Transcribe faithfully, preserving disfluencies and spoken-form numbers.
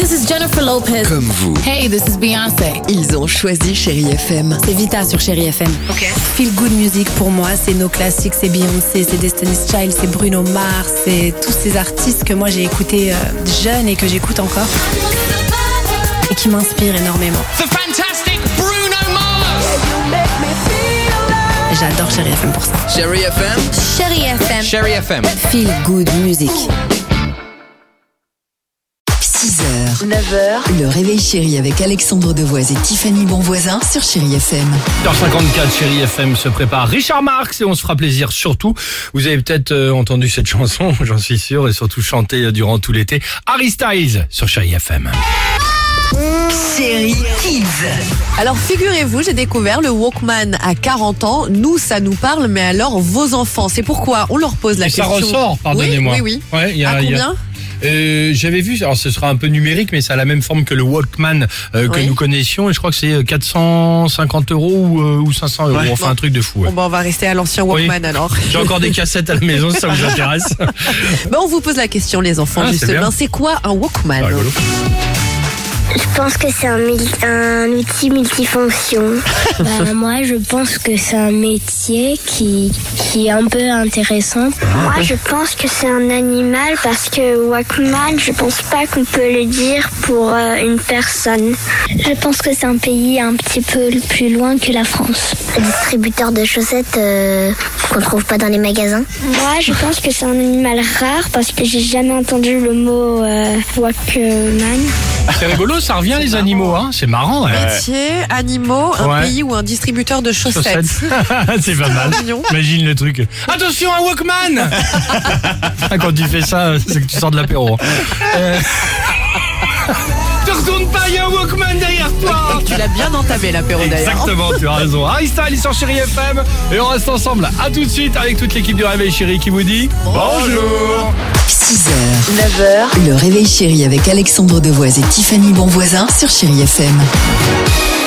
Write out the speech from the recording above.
this is Jennifer Lopez. Comme vous. Hey, this is Beyoncé. Ils ont choisi Chérie F M. C'est Vita sur Chérie F M. Ok. Feel good music pour moi, c'est nos classiques, c'est Beyoncé, c'est Destiny's Child, c'est Bruno Mars, c'est tous ces artistes que moi j'ai écoutés euh, jeune et que j'écoute encore et qui m'inspirent énormément. The fantastic Bruno Mars. J'adore Chérie F M pour ça. Chérie F M. Chérie F M. Chérie F M. Feel good music. six heures, neuf heures, le réveil chéri avec Alexandre Devoise et Tiffany Bonvoisin sur Chérie F M. huit heures cinquante-quatre, Chérie F M se prépare. Richard Marx et on se fera plaisir surtout. Vous avez peut-être euh, entendu cette chanson, j'en suis sûr, et surtout chanté euh, durant tout l'été. Harry Styles sur Chérie F M. Chérie Kids. Alors figurez-vous, j'ai découvert le Walkman à quarante ans. Nous, ça nous parle, mais alors vos enfants, c'est pourquoi on leur pose la Et ça question. ressort, pardonnez-moi. Oui, oui, oui. Ouais, y a, à y a- combien Euh, j'avais vu, alors ce sera un peu numérique, mais ça a la même forme que le Walkman euh, que Oui. nous connaissions, et je crois que c'est quatre cent cinquante euros ou, euh, ou cinq cents euros, Ouais. enfin Bon. un truc de fou. Ouais. Bon, bah, on va rester à l'ancien Walkman Oui. alors. J'ai encore des cassettes à la maison, si ça vous intéresse. Bah, on vous pose la question, les enfants, Ah, c'est justement. bien. C'est quoi un Walkman? Ah, rigolo. Je pense que c'est un, mil- un outil multifonction. Bah, moi, je pense que c'est un métier qui, qui est un peu intéressant. Moi, je pense que c'est un animal parce que Walkman, je pense pas qu'on peut le dire pour euh, une personne. Je pense que c'est un pays un petit peu plus loin que la France. Un distributeur de chaussettes euh, qu'on trouve pas dans les magasins. Moi, je pense que c'est un animal rare parce que j'ai jamais entendu le mot euh, Walkman. C'est rigolo, ça revient les animaux, hein. C'est marrant. Ouais. Métier, animaux, un Ouais. pays ou un distributeur de chaussettes. Chaussettes. C'est pas mal. mignon. Imagine le truc. Attention, un Walkman. Quand tu fais ça, c'est que tu sors de l'apéro. Euh... Te retourne pas, il y a un Walkman derrière toi. Tu l'as bien entamé l'apéro d'ailleurs. Exactement, tu as raison. Harry Styles sur Chérie F M et on reste ensemble. À tout de suite avec toute l'équipe du Réveil Chéri qui vous dit bonjour. six heures, neuf heures, le réveil chéri avec Alexandre Devoise et Tiffany Bonvoisin sur Chérie F M.